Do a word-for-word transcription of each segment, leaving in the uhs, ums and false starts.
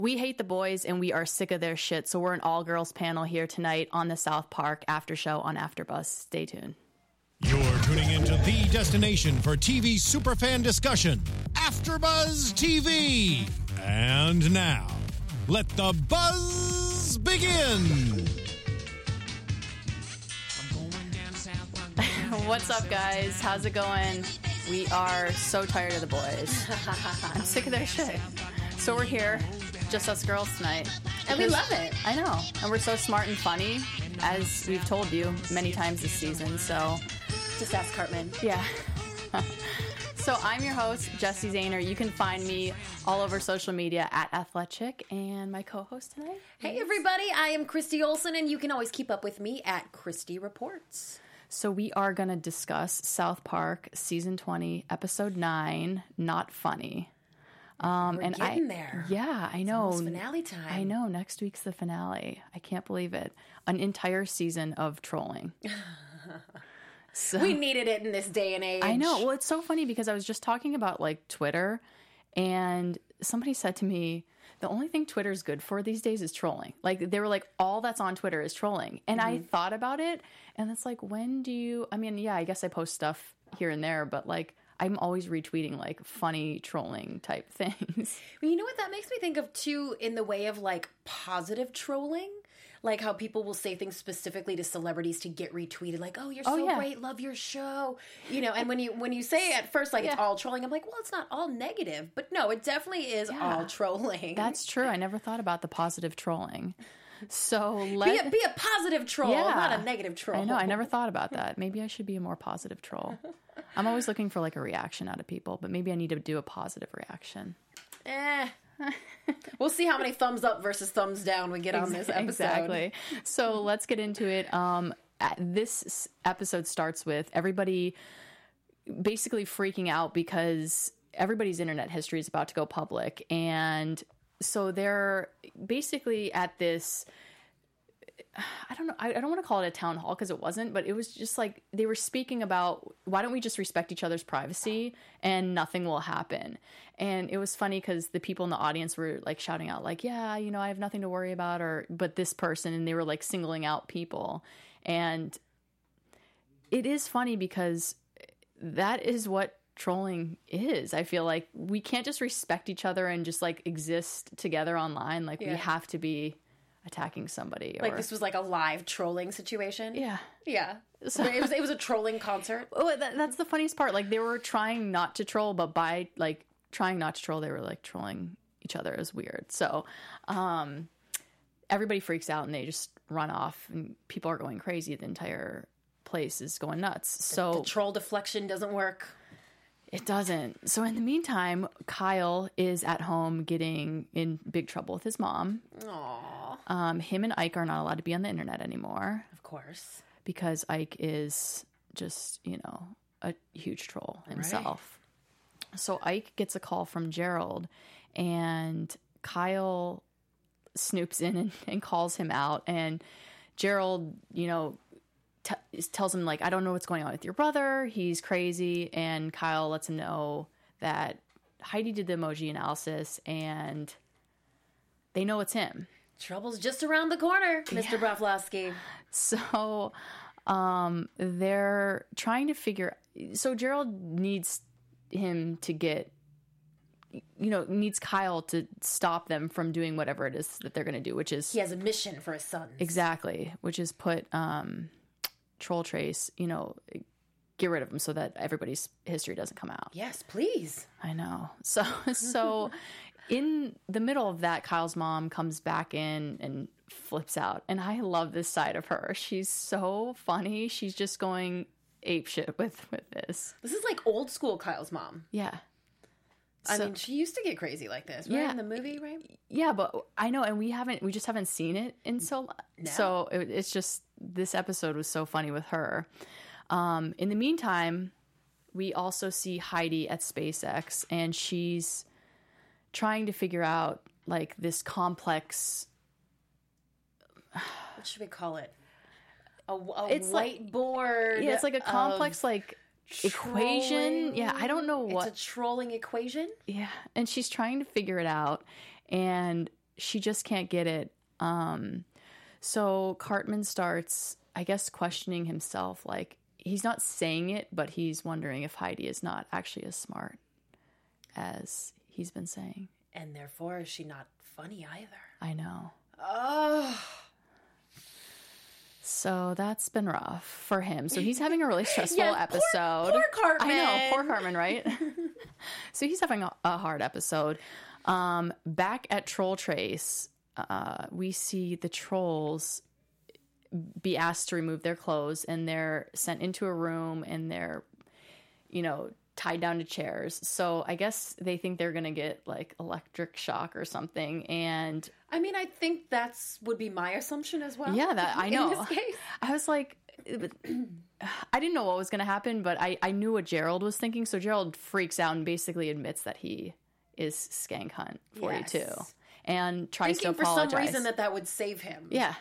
We hate the boys and we are sick of their shit, so we're an all-girls panel here tonight on the South Park After Show on AfterBuzz. Stay tuned. You're tuning into the destination for T V superfan discussion, AfterBuzz T V. And now, let the buzz begin. What's up, guys? How's it going? We are so tired of the boys. I'm sick of their shit. So we're here, just us girls tonight. And we love it. I know. And we're so smart and funny, as we've told you many times this season. So just ask Cartman. Yeah. So I'm your host, Jesse Zahner. You can find me all over social media at Athletic, and my co-host tonight. Hey, everybody. I am Christy Olson, and you can always keep up with me at Christy Reports. So we are going to discuss South Park Season twenty, Episode nine, Not Funny. Um, We're and getting I, there. Yeah, I know. It's almost finale time. I know. Next week's the finale. I can't believe it. An entire season of trolling. So, we needed it in this day and age. I know. Well, it's so funny because I was just talking about like Twitter, and somebody said to me, the only thing Twitter's good for these days is trolling. Like, they were like, all that's on Twitter is trolling. And mm-hmm. I thought about it, and it's like, when do you, I mean, yeah, I guess I post stuff here and there, but like, I'm always retweeting like funny trolling type things. Well, you know what that makes me think of too, in the way of like positive trolling, like how people will say things specifically to celebrities to get retweeted, like, "Oh, you're so oh, yeah. great, love your show," you know. And when you when you say at first like yeah. it's all trolling, I'm like, well, it's not all negative, but no, it definitely is yeah. all trolling. That's true. I never thought about the positive trolling. So let be a, be a positive troll, yeah. not a negative troll. I know. I never thought about that. Maybe I should be a more positive troll. I'm always looking for like a reaction out of people, but maybe I need to do a positive reaction. Eh. We'll see how many thumbs up versus thumbs down we get on this episode. Exactly. So let's get into it. Um, this episode starts with everybody basically freaking out because everybody's internet history is about to go public, and so they're basically at this, I don't know, I don't want to call it a town hall because it wasn't, but it was just like they were speaking about, why don't we just respect each other's privacy and nothing will happen. And it was funny because the people in the audience were like shouting out like, yeah, you know, I have nothing to worry about, or but this person, and they were like singling out people. And it is funny because that is what trolling is. I feel like we can't just respect each other and just like exist together online. Like yeah. we have to be attacking somebody. Or, like this was like a live trolling situation. Yeah, yeah. So it was it was a trolling concert. Oh, that, that's the funniest part. Like they were trying not to troll, but by like trying not to troll, they were like trolling each other. It was weird. So um, everybody freaks out and they just run off, and people are going crazy. The entire place is going nuts. So the, the troll deflection doesn't work. It doesn't. So in the meantime, Kyle is at home getting in big trouble with his mom. Aww. Um, him and Ike are not allowed to be on the internet anymore. Of course. Because Ike is just, you know, a huge troll himself. Right. So Ike gets a call from Gerald, and Kyle snoops in and, and calls him out. And Gerald, you know, T- tells him, like, I don't know what's going on with your brother. He's crazy. And Kyle lets him know that Heidi did the emoji analysis and they know it's him. Trouble's just around the corner, Mister Yeah. Broflovsky. So um, they're trying to figure... So Gerald needs him to get... You know, needs Kyle to stop them from doing whatever it is that they're going to do, which is... He has a mission for his sons. Exactly. Which is put... Um, Troll Trace, you know, get rid of him so that everybody's history doesn't come out. Yes, please. I know. So, so in the middle of that, Kyle's mom comes back in and flips out. And I love this side of her. She's so funny. She's just going apeshit with, with this. This is like old school Kyle's mom. Yeah. I so, mean, she used to get crazy like this, right? Yeah, in the movie, right? Yeah, but I know, and we haven't, we just haven't seen it in so long. No. So it, it's just, this episode was so funny with her. Um, in the meantime, we also see Heidi at SpaceX, and she's trying to figure out, like, this complex... What should we call it? A, a it's whiteboard. Like, yeah, it's like a complex, like... equation. Trolling. Yeah, I don't know what. It's a trolling equation. Yeah, and she's trying to figure it out, and she just can't get it. Um, so Cartman starts, I guess, questioning himself. Like, he's not saying it, but he's wondering if Heidi is not actually as smart as he's been saying. And therefore, is she not funny either? I know. Oh. So that's been rough for him. So he's having a really stressful yeah, episode. Poor, poor Cartman. I know, poor Cartman, right? So he's having a, a hard episode. Um, back at Troll Trace, uh, we see the trolls be asked to remove their clothes, and they're sent into a room, and they're, you know, tied down to chairs. So I guess they think they're going to get like electric shock or something. And I mean, I think that's would be my assumption as well. Yeah, that I know. In this case. I was like, I didn't know what was going to happen, but I, I knew what Gerald was thinking. So Gerald freaks out and basically admits that he is Skank Hunt forty-two Yes. and tries Thinking to apologize. for some reason that that would save him. Yeah.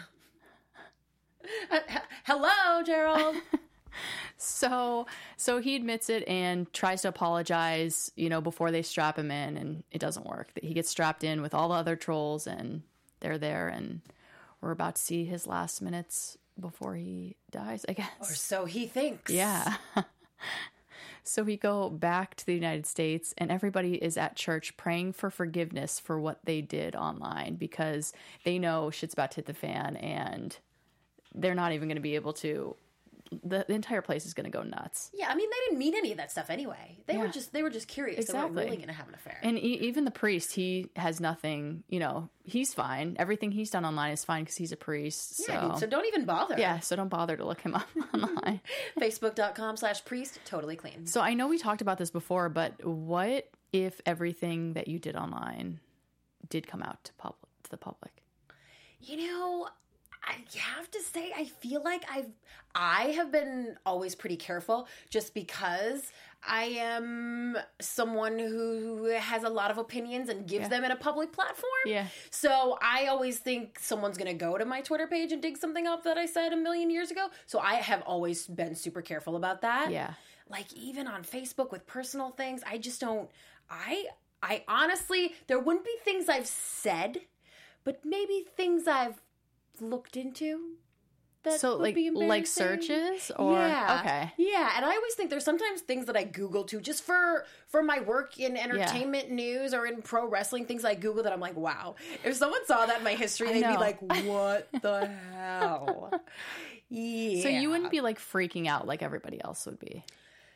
Uh, h- hello, Gerald. So, so he admits it and tries to apologize, you know, before they strap him in, and it doesn't work. He gets strapped in with all the other trolls, and they're there, and we're about to see his last minutes before he dies, I guess. Or so he thinks. Yeah. So we go back to the United States, and everybody is at church praying for forgiveness for what they did online, because they know shit's about to hit the fan, and they're not even going to be able to. The, the entire place is going to go nuts. Yeah, I mean, they didn't mean any of that stuff anyway. They Yeah. were just they were just curious. They Exactly. weren't really going to have an affair. And e- even the priest, he has nothing, you know, he's fine. Everything he's done online is fine because he's a priest. So. yeah, dude, so don't even bother. Yeah, so don't bother to look him up online. Facebook.com slash priest, totally clean. So I know we talked about this before, but what if everything that you did online did come out to public to the public? You know, I have to say, I feel like I've I have been always pretty careful, just because I am someone who has a lot of opinions and gives Yeah. them in a public platform. Yeah. So I always think someone's going to go to my Twitter page and dig something up that I said a million years ago. So I have always been super careful about that. Yeah. Like, even on Facebook with personal things, I just don't, I, I honestly, there wouldn't be things I've said, but maybe things I've looked into that So would like be like embarrassing. searches or Yeah. okay. Yeah, and I always think there's sometimes things that I Google too, just for for my work in entertainment news or in pro wrestling, things I Google that I'm like, wow. If someone saw that in my history, I they'd be know. like, what the hell? Yeah. So you wouldn't be like freaking out like everybody else would be.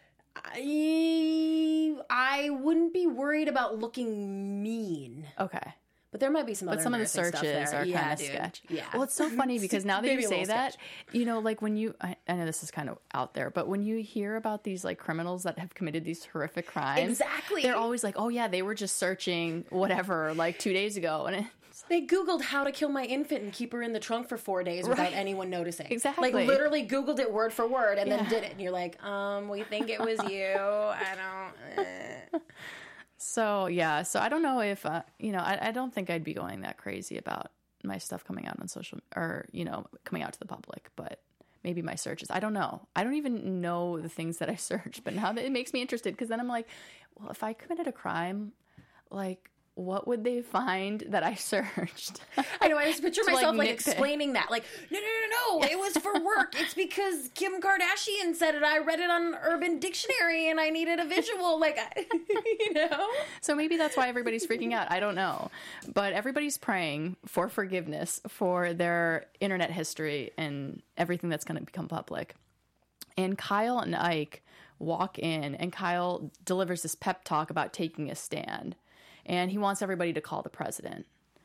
I I wouldn't be worried about looking mean. Okay. But there might be some But other some of the embarrassing stuff searches there. are Yeah, kind of dude. sketch. Yeah. Well, it's so funny because now that Maybe you a say little that, sketch. you know, like when you, I, I know this is kind of out there, but when you hear about these like criminals that have committed these horrific crimes, Exactly. they're always like, oh yeah, they were just searching whatever like two days ago, and it's They Googled how to kill my infant and keep her in the trunk for four days without Right. anyone noticing. Exactly. Like, literally Googled it word for word and Yeah. then did it. And you're like, um, we think it was you. I don't... eh. so yeah. So I don't know if uh, you know, I, I don't think I'd be going that crazy about my stuff coming out on social or you know coming out to the public, but. Maybe my searches. I don't know. I don't even know the things that I search, but now that it makes me interested because then I'm like, well, if I committed a crime, like, what would they find that I searched? I know, I just picture To, like, myself, like, nitpick. explaining that. Like, no, no, no, no, it was for work. It's because Kim Kardashian said it. I read it on Urban Dictionary and I needed a visual. Like, I- you know? So maybe that's why everybody's freaking out. I don't know. But everybody's praying for forgiveness for their internet history and everything that's going to become public. And Kyle and Ike walk in, and Kyle delivers this pep talk about taking a stand. And he wants everybody to call the president.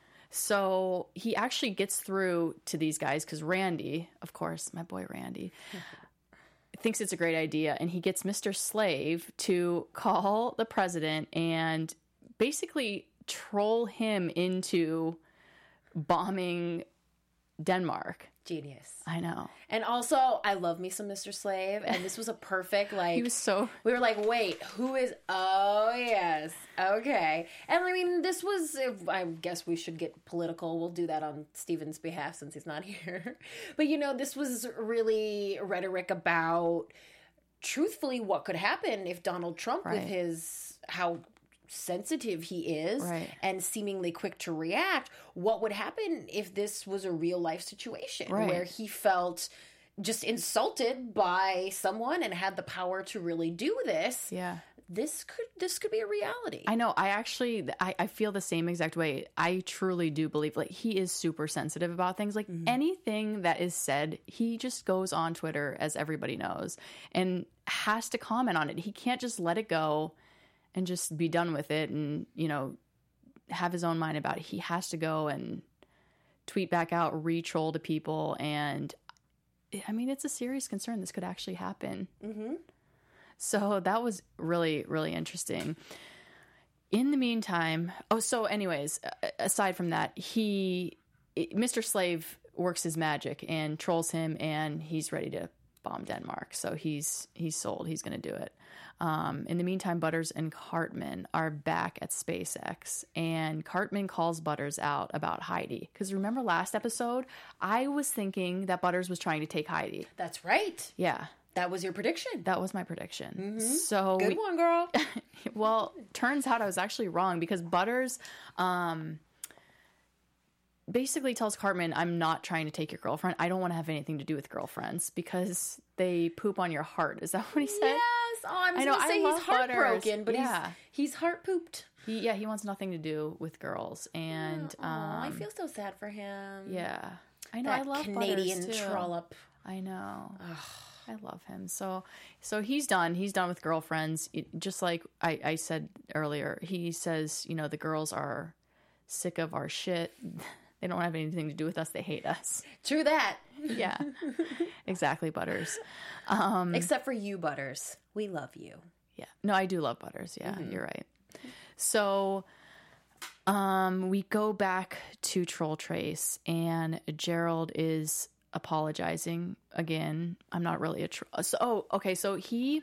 So he actually gets through to these guys because Randy, of course, my boy Randy, thinks it's a great idea. And he gets Mister Slave to call the president and basically troll him into bombing Denmark. Genius. I know. And also, I love me some Mister Slave, and this was a perfect, like... He was so... We were like, wait, who is... Oh, yes. Okay. And, I mean, this was... I guess we should get political. We'll do that on Steven's behalf since he's not here. But, you know, this was really rhetoric about, truthfully, what could happen if Donald Trump, Right. with his... how sensitive he is right. and seemingly quick to react, what would happen if this was a real life situation right. where he felt just insulted by someone and had the power to really do this? Yeah. This could this could be a reality. I know. I actually, I, I feel the same exact way. I truly do believe, like, he is super sensitive about things. Like, mm-hmm. anything that is said, he just goes on Twitter, as everybody knows, and has to comment on it. He can't just let it go and just be done with it and, you know, have his own mind about it. He has to go and tweet back out, re-troll to people. And, I mean, it's a serious concern. This could actually happen. Mm-hmm. So that was really, really interesting. In the meantime, oh, so anyways, aside from that, he, Mister Slave works his magic and trolls him, and he's ready to bomb Denmark. So he's he's sold. He's going to do it. Um, in the meantime, Butters and Cartman are back at SpaceX, and Cartman calls Butters out about Heidi. Because remember last episode, I was thinking that Butters was trying to take Heidi. That's right. Yeah. That was your prediction. That was my prediction. Mm-hmm. So good we, one, girl. Well, turns out I was actually wrong, because Butters um, basically tells Cartman, I'm not trying to take your girlfriend. I don't want to have anything to do with girlfriends because they poop on your heart. Is that what he said? Yes. Oh, I'm going to say he's heartbroken, but yeah. he's, he's heart pooped. He, yeah, he wants nothing to do with girls. And oh, um, I feel so sad for him. Yeah. I know. That I love Canadian Butters too. trollop. I know. Ugh. I love him. So so he's done. He's done with girlfriends. It, just like I, I said earlier, he says, you know, the girls are sick of our shit. They don't have anything to do with us. They hate us. True that. Yeah. Exactly, Butters. Um, Except for you, Butters. We love you. Yeah. No, I do love Butters. Yeah, mm-hmm. You're right. So um, we go back to Troll Trace, and Gerald is apologizing again. I'm not really a tr- so oh okay so he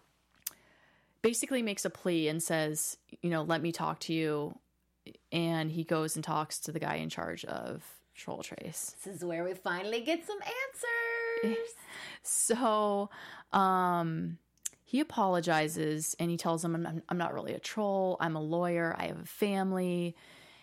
basically makes a plea and says, you know, let me talk to you, and he goes and talks to the guy in charge of Troll Trace. This is where we finally get some answers. So um he apologizes, and he tells him, I'm, I'm not really a troll, I'm a lawyer, I have a family,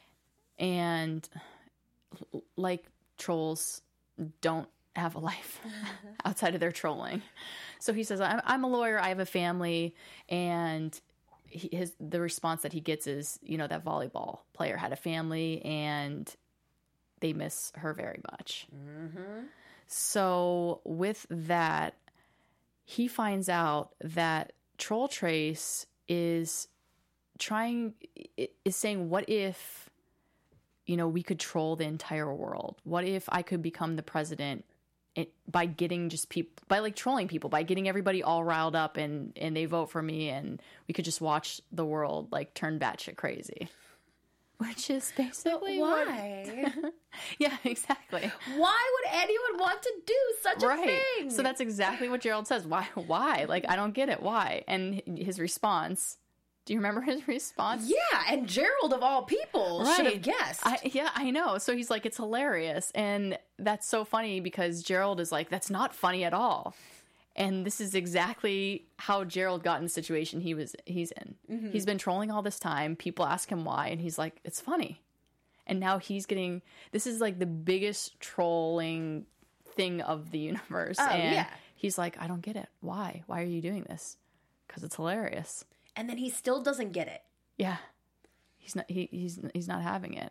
and like trolls don't have a life outside of their trolling. So he says, I'm, I'm a lawyer, I have a family, and he, his the response that he gets is, you know, that volleyball player had a family and they miss her very much. Mm-hmm. So with that, he finds out that Troll Trace is trying, is saying, what if, you know, we could troll the entire world? What if I could become the president it, by getting just people, by like trolling people, by getting everybody all riled up and, and they vote for me, and we could just watch the world like turn batshit crazy. Which is basically but why? What, yeah, exactly. Why would anyone want to do such a right. thing? So that's exactly what Gerald says. Why? Why? Like, I don't get it. Why? And his response. Do you remember his response? Yeah, and Gerald of all people right. should have guessed. I, yeah, I know. So he's like, it's hilarious. And that's so funny because Gerald is like, that's not funny at all. And this is exactly how Gerald got in the situation he was he's in. Mm-hmm. He's been trolling all this time. People ask him why, and he's like, it's funny. And now he's getting, this is like the biggest trolling thing of the universe. Oh, and yeah. He's like, I don't get it. Why? Why are you doing this? Because it's hilarious. And then he still doesn't get it. Yeah. He's not he, he's he's not having it.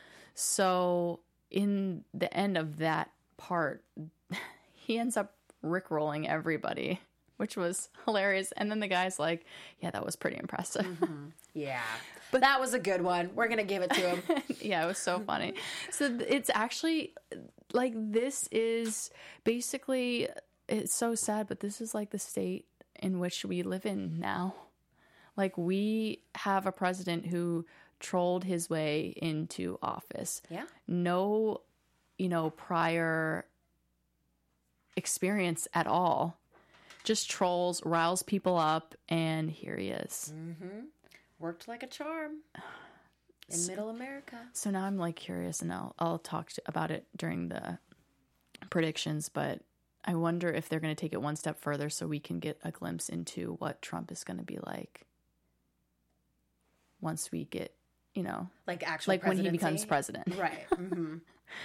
So in the end of that part, he ends up rickrolling everybody, which was hilarious. And then the guy's like, yeah, that was pretty impressive. Mm-hmm. Yeah. But that was a good one. We're going to give it to him. Yeah, it was so funny. So it's actually like, this is basically, it's so sad, but this is like the state in which we live in now. Like, we have a president who trolled his way into office. Yeah. No, you know, prior experience at all. Just trolls, riles people up, and here he is. Mm-hmm. Worked like a charm in so, middle America. So now I'm like curious, and I'll, I'll talk to, about it during the predictions, but I wonder if they're going to take it one step further so we can get a glimpse into what Trump is going to be like. once we get, you know, like actual like when he becomes president. Right. Mm-hmm.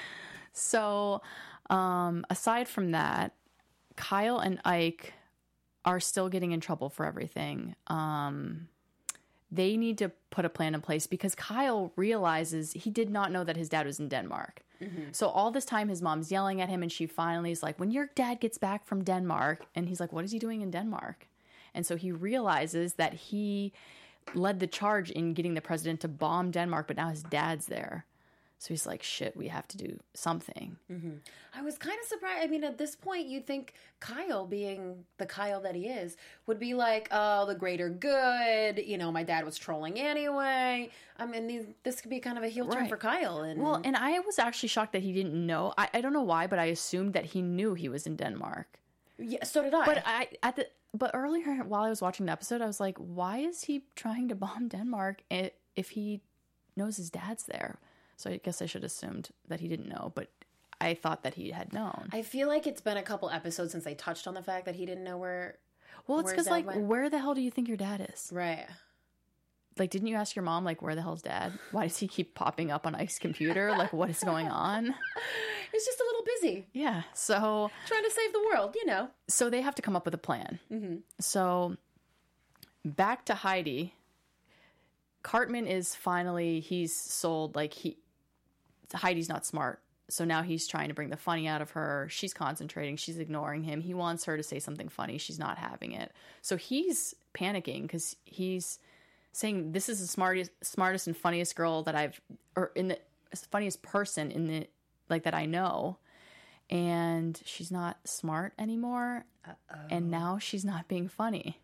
So, um, aside from that, Kyle and Ike are still getting in trouble for everything. Um, they need to put a plan in place because Kyle realizes he did not know that his dad was in Denmark. Mm-hmm. So all this time his mom's yelling at him and she finally is like, when your dad gets back from Denmark, and he's like, what is he doing in Denmark? And so he realizes that he led the charge in getting the president to bomb Denmark, but now his dad's there. So he's like, shit, we have to do something. Mm-hmm. I was kind of surprised. I mean, at this point, you'd think Kyle, being the Kyle that he is, would be like, oh, the greater good. You know, my dad was trolling anyway. I mean, this could be kind of a heel turn right. for Kyle. And Well, and I was actually shocked that he didn't know. I, I don't know why, but I assumed that he knew he was in Denmark. Yeah, so did I. But I at the but earlier while I was watching the episode, I was like, why is he trying to bomb Denmark if he knows his dad's there? So I guess I should have assumed that he didn't know, but I thought that he had known. I feel like it's been a couple episodes since they touched on the fact that he didn't know where. Well, it's because like, went. Where the hell do you think your dad is? Right. Like, didn't you ask your mom, like, where the hell's dad? Why does he keep popping up on Ike's computer? Like, what is going on? He's just a little busy. Yeah. So trying to save the world, you know. So they have to come up with a plan. Mm-hmm. So back to Heidi. Cartman is finally, he's sold, like, he. Heidi's not smart. So now he's trying to bring the funny out of her. She's concentrating. She's ignoring him. He wants her to say something funny. She's not having it. So he's panicking because he's saying, this is the smartest, smartest and funniest girl that I've, or in the funniest person in the, like, that I know. And she's not smart anymore. Uh-oh. And now she's not being funny.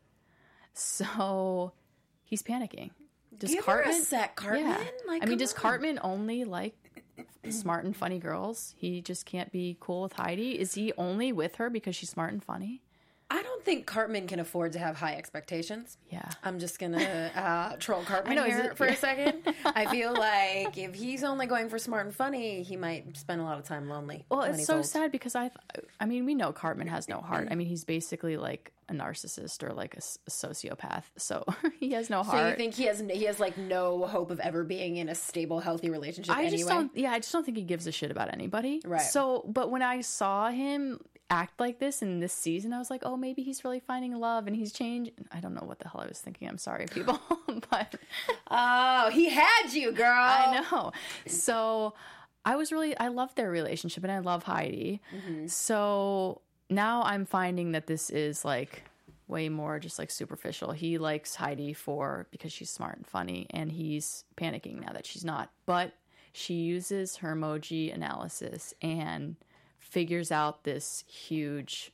So he's panicking. Does Give Cartman, her a sec, Cartman? Yeah. Like, I mean, does on. Cartman only like smart and funny girls? He just can't be cool with Heidi? Is he only with her because she's smart and funny? I don't think Cartman can afford to have high expectations. Yeah. I'm just going to uh, troll Cartman know, here it, for yeah. a second. I feel like if he's only going for smart and funny, he might spend a lot of time lonely. Well, it's so old. sad because I, I mean, we know Cartman has no heart. I mean, he's basically like a narcissist or like a, a sociopath. So he has no heart. So you think he has he has like no hope of ever being in a stable, healthy relationship I anyway? just don't, yeah, I just don't think he gives a shit about anybody. Right. So, but when I saw him act like this in this season, I was like, oh, maybe he's really finding love and he's changed. I don't know what the hell I was thinking. I'm sorry, people. But oh, he had you, girl. I know. So I was really, I love their relationship and I love Heidi. Mm-hmm. So now I'm finding that this is like way more just like superficial. He likes Heidi for, because she's smart and funny, and he's panicking now that she's not. But she uses her emoji analysis and figures out this huge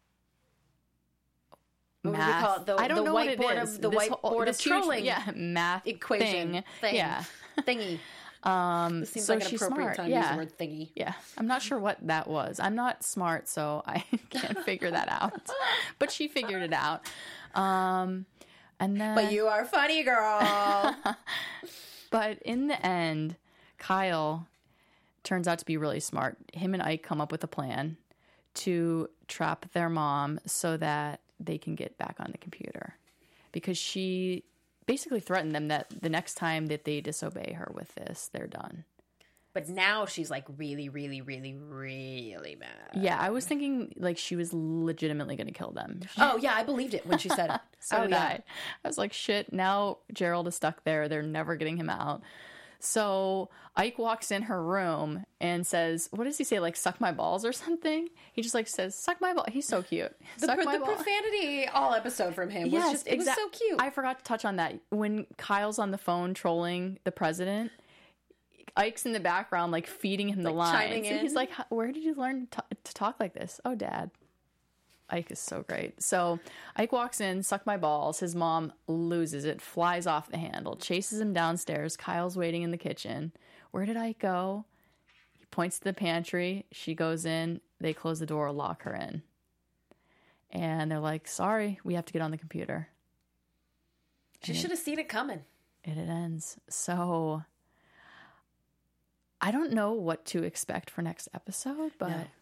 what math. Would we call it? The, I don't the know what it whiteboard is. of the This whiteboard whole, of this huge, trolling. yeah, math equation thing. thing. Yeah, thingy. Um, this seems so like an she's appropriate smart. time yeah. to use the word thingy. Yeah, I'm not sure what that was. I'm not smart, so I can't figure that out. But she figured it out. Um, and then, but you are funny, girl. But in the end, Kyle turns out to be really smart. Him and Ike come up with a plan to trap their mom so that they can get back on the computer, because she basically threatened them that the next time that they disobey her with this, they're done. But now she's like really, really, really, really mad. Yeah, I was thinking like she was legitimately going to kill them. Oh, yeah, I believed it when she said it. So oh, did yeah. I. I was like, shit, now Gerald is stuck there. They're never getting him out. So Ike walks in her room and says, what does he say? Like, suck my balls or something? He just like says, suck my balls. He's so cute. The, suck the my balls. profanity all episode from him was Yes, just, it exa- was so cute. I forgot to touch on that. When Kyle's on the phone trolling the president, Ike's in the background, like feeding him the like, lines. chiming And in. he's like, where did you learn to, to talk like this? Oh, Dad. Ike is so great. So Ike walks in, suck my balls. His mom loses it, flies off the handle, chases him downstairs. Kyle's waiting in the kitchen. Where did Ike go? He points to the pantry. She goes in. They close the door, lock her in. And they're like, sorry, we have to get on the computer. She And should have seen it coming. And it ends. So I don't know what to expect for next episode, but... No.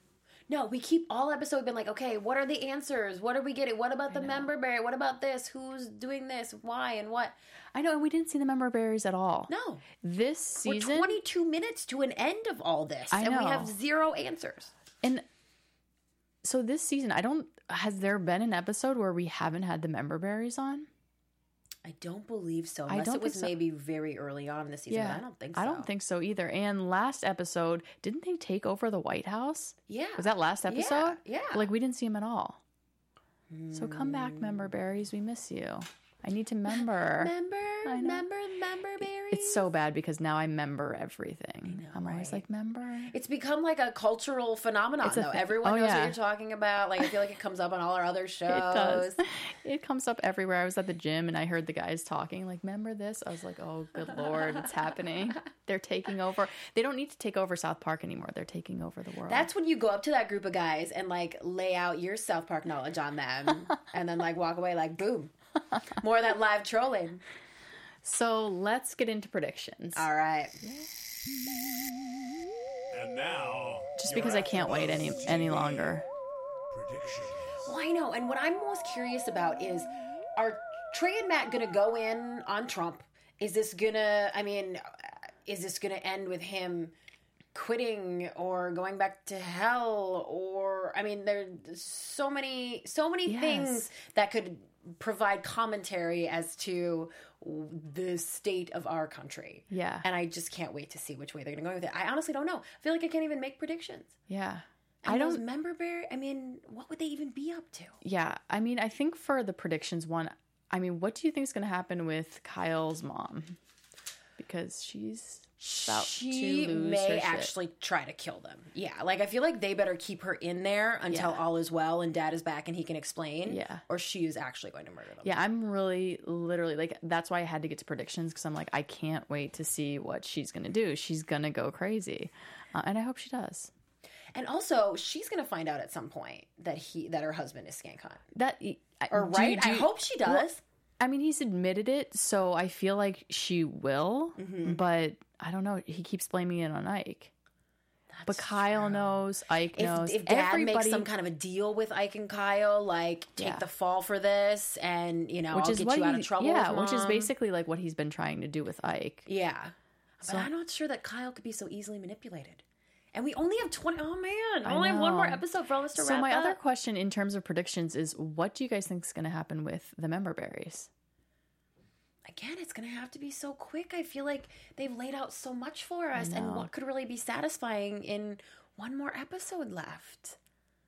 No, we keep all episode been like, okay, what are the answers? What are we getting? What about the member berry? What about this? Who's doing this? Why and what? I know, and we didn't see the member berries at all. No. This season... We're twenty-two minutes to an end of all this, I and know. we have zero answers. And so this season, I don't... Has there been an episode where we haven't had the member berries on? I don't believe so. Unless I don't it was think so. maybe very early on in the season. Yeah, But I don't think so. I don't think so either. And last episode, didn't they take over the White House? Yeah. Was that last episode? Yeah. yeah. Like, we didn't see him at all. So come back, member berries. We miss you. I need to member. Member, I know. member, member berries. It's so bad because now I member everything. know, I'm always right? like, member. It's become like a cultural phenomenon, It's a though. thing. Everyone Oh, knows yeah. what you're talking about. Like, I feel like it comes up on all our other shows. It does. It comes up everywhere. I was at the gym and I heard the guys talking, like, remember this? I was like, oh, good Lord, it's happening. They're taking over. They don't need to take over South Park anymore. They're taking over the world. That's when you go up to that group of guys and, like, lay out your South Park knowledge on them and then, like, walk away like, boom. More of that live trolling. So let's get into predictions. All right. And now, Just because I can't wait any any longer. predictions. Well, I know. And what I'm most curious about is, are Trey and Matt going to go in on Trump? Is this going to, I mean, is this going to end with him quitting or going back to hell? Or, I mean, there's so many, so many Yes. things that could provide commentary as to the state of our country. Yeah. And I just can't wait to see which way they're going to go with it. I honestly don't know. I feel like I can't even make predictions. Yeah. And I those don't. member bear, I mean, what would they even be up to? Yeah. I mean, I think for the predictions one, I mean, what do you think is going to happen with Kyle's mom? Because she's about She to lose may her shit. actually try to kill them. Yeah, like I feel like they better keep her in there until Yeah. all is well and Dad is back and he can explain. Yeah. Or she is actually going to murder them. Yeah, I'm really, literally, like, that's why I had to get to predictions, because I'm like, I can't wait to see what she's going to do. She's going to go crazy. Uh, and I hope she does. And also, she's going to find out at some point that he that her husband is Skank Hunt. That Or do you- right? do I you- hope she does. Well, I mean, he's admitted it, so I feel like she will, Mm-hmm. but I don't know. He keeps blaming it on Ike. But That's Kyle true. knows, Ike knows. If, if Dad everybody, makes some kind of a deal with Ike and Kyle, like take Yeah. the fall for this, and you know, which I'll is get what you out he- of trouble. Yeah, with which is Mom. basically like what he's been trying to do with Ike. Yeah. But So- I'm not sure that Kyle could be so easily manipulated. And we only have twenty. Oh man, I I only have one more know. episode for all this to So wrap my up. other question in terms of predictions is, what do you guys think is going to happen with the member berries? Again, it's going to have to be so quick. I feel like they've laid out so much for us, and know. what could really be satisfying in one more episode left?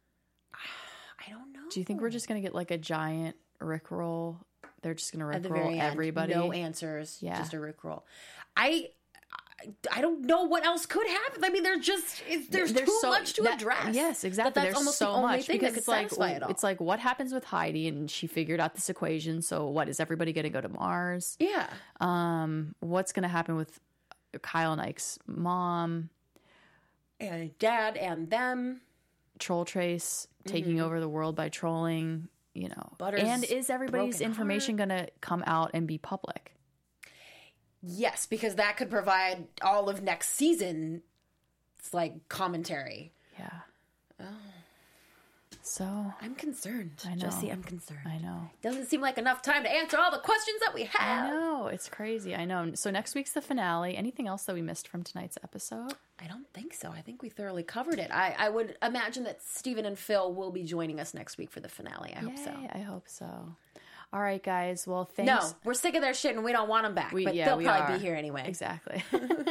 I don't know. Do you think we're just going to get like a giant Rickroll? They're just going to at the Rickroll very end, everybody. no answers, Yeah. just a Rickroll. I. I don't know what else could happen. I mean, there's just it's, there's, There's too so- much to that- address. Yes, exactly. That that's There's almost so the only much thing because that it's could like satisfy it all. it's like what happens with Heidi, and she figured out this equation. So what is everybody going to go to Mars? yeah. Um, what's going to happen with Kyle and Ike's mom? And Dad and them. Troll Trace taking over the world by trolling. You know, Butter's and is everybody's broken information going to come out and be public? Yes, because that could provide all of next season. It's like commentary. Yeah. Oh. So I'm concerned. I know. Jesse, I'm concerned. I know. Doesn't seem like enough time to answer all the questions that we I have. know. It's crazy. I know. So next week's the finale. Anything else that we missed from tonight's episode? I don't think so. I think we thoroughly covered it. I, I would imagine that Stephen and Phil will be joining us next week for the finale. I hope so. Yay, I hope so. All right, guys. Well, thanks. No, we're sick of their shit and we don't want them back. We- but yeah, they'll we probably are. be here anyway. Exactly.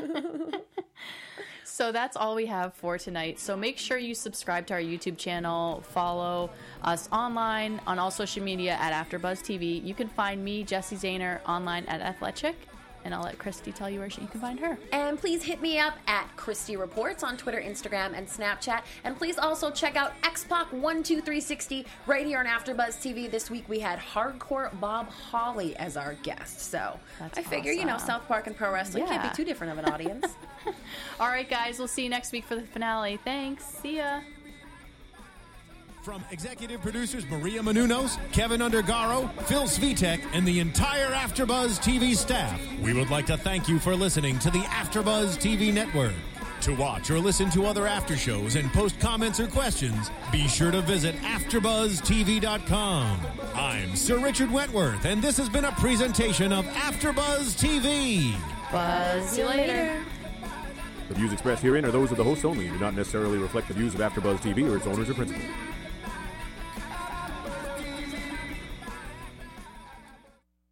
So that's all we have for tonight. So make sure you subscribe to our YouTube channel, follow us online on all social media at AfterBuzz T V. You can find me, Jesse Zahner, online at Athletic, and I'll let Christy tell you where she, you can find her. And please hit me up at Christy Reports on Twitter, Instagram, and Snapchat. And please also check out X Pac one two three sixty right here on AfterBuzz T V. This week we had Hardcore Bob Holly as our guest. So That's I figure, you know, awesome. South Park and pro wrestling can't Yeah. be too different of an audience. All right, guys. We'll see you next week for the finale. Thanks. See ya. From executive producers Maria Menounos, Kevin Undergaro, Phil Svitek, and the entire AfterBuzz T V staff, we would like to thank you for listening to the AfterBuzz T V network. To watch or listen to other after shows and post comments or questions, be sure to visit after buzz t v dot com. I'm Sir Richard Wentworth, and this has been a presentation of AfterBuzz T V. Buzz you later. The views expressed herein are those of the hosts only and do not necessarily reflect the views of AfterBuzz T V or its owners or principals.